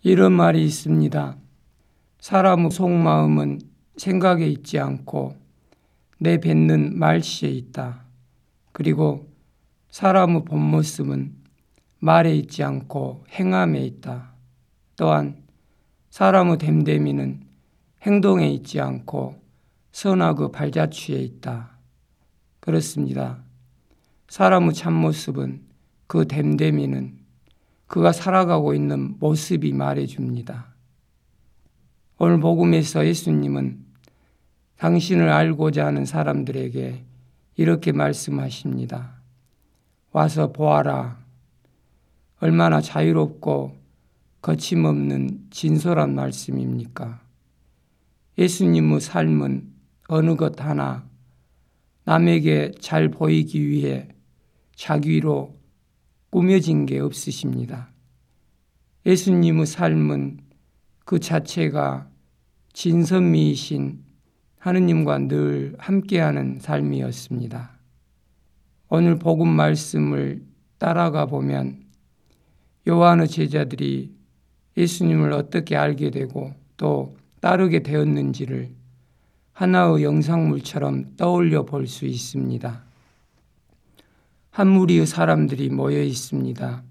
이런 말이 있습니다. 사람의 속마음은 생각에 있지 않고 내뱉는 말씨에 있다. 그리고 사람의 본모습은 말에 있지 않고 행함에 있다. 또한 사람의 됨됨이는 행동에 있지 않고 선악의 발자취에 있다. 그렇습니다. 사람의 참모습은 그 됨됨이는 그가 살아가고 있는 모습이 말해줍니다. 오늘 복음에서 예수님은 당신을 알고자 하는 사람들에게 이렇게 말씀하십니다. 와서 보아라. 얼마나 자유롭고 거침없는 진솔한 말씀입니까? 예수님의 삶은 어느 것 하나 남에게 잘 보이기 위해 자기로 꾸며진 게 없으십니다. 예수님의 삶은 그 자체가 진선미이신 하느님과 늘 함께하는 삶이었습니다. 오늘 복음 말씀을 따라가 보면 요한의 제자들이 예수님을 어떻게 알게 되고 또 따르게 되었는지를 하나의 영상물처럼 떠올려 볼 수 있습니다. 한 무리의 사람들이 모여 있습니다.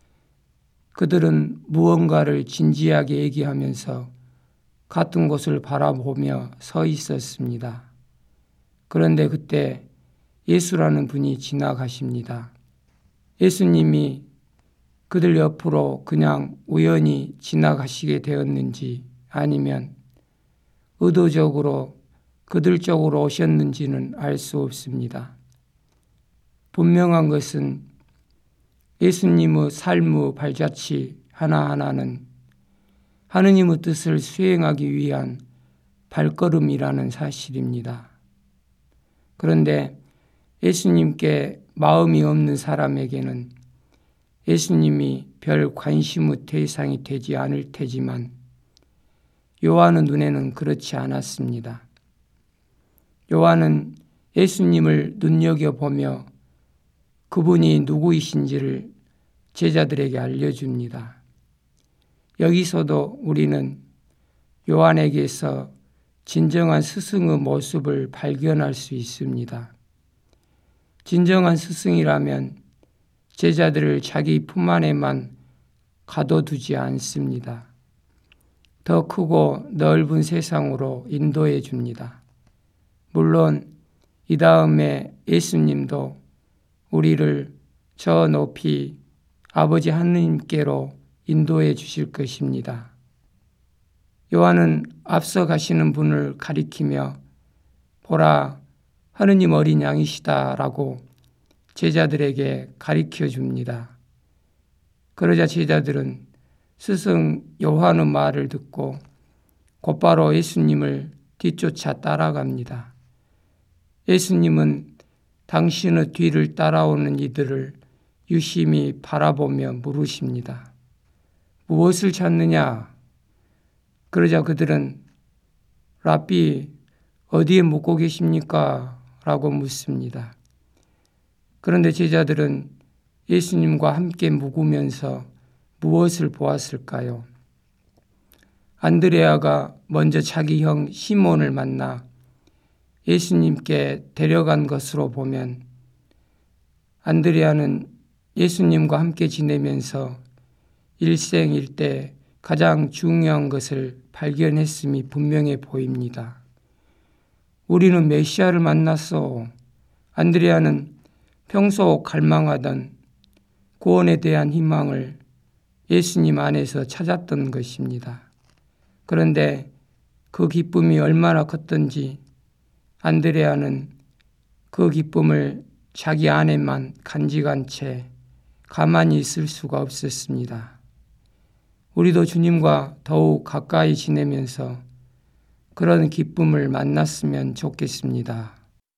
그들은 무언가를 진지하게 얘기하면서 같은 곳을 바라보며 서 있었습니다. 그런데 그때 예수라는 분이 지나가십니다. 예수님이 그들 옆으로 그냥 우연히 지나가시게 되었는지 아니면 의도적으로 그들 쪽으로 오셨는지는 알 수 없습니다. 분명한 것은 예수님의 삶의 발자취 하나하나는 하느님의 뜻을 수행하기 위한 발걸음이라는 사실입니다. 그런데 예수님께 마음이 없는 사람에게는 예수님이 별 관심의 대상이 되지 않을 테지만 요한의 눈에는 그렇지 않았습니다. 요한은 예수님을 눈여겨보며 그분이 누구이신지를 제자들에게 알려줍니다. 여기서도 우리는 요한에게서 진정한 스승의 모습을 발견할 수 있습니다. 진정한 스승이라면 제자들을 자기 품 안에만 가둬두지 않습니다. 더 크고 넓은 세상으로 인도해 줍니다. 물론 이 다음에 예수님도 우리를 저 높이 아버지 하느님께로 인도해 주실 것입니다. 요한은 앞서 가시는 분을 가리키며 보라 하느님 어린 양이시다라고 제자들에게 가리켜 줍니다. 그러자 제자들은 스승 요한의 말을 듣고 곧바로 예수님을 뒤쫓아 따라갑니다. 예수님은 당신의 뒤를 따라오는 이들을 유심히 바라보며 물으십니다. 무엇을 찾느냐? 그러자 그들은 랍비 어디에 묵고 계십니까? 라고 묻습니다. 그런데 제자들은 예수님과 함께 묵으면서 무엇을 보았을까요? 안드레아가 먼저 자기 형 시몬을 만나 예수님께 데려간 것으로 보면 안드레아는 예수님과 함께 지내면서 일생일대 가장 중요한 것을 발견했음이 분명해 보입니다. 우리는 메시아를 만났어. 안드레아는 평소 갈망하던 구원에 대한 희망을 예수님 안에서 찾았던 것입니다. 그런데 그 기쁨이 얼마나 컸던지 안드레아는 그 기쁨을 자기 안에만 간직한 채 가만히 있을 수가 없었습니다. 우리도 주님과 더욱 가까이 지내면서 그런 기쁨을 만났으면 좋겠습니다.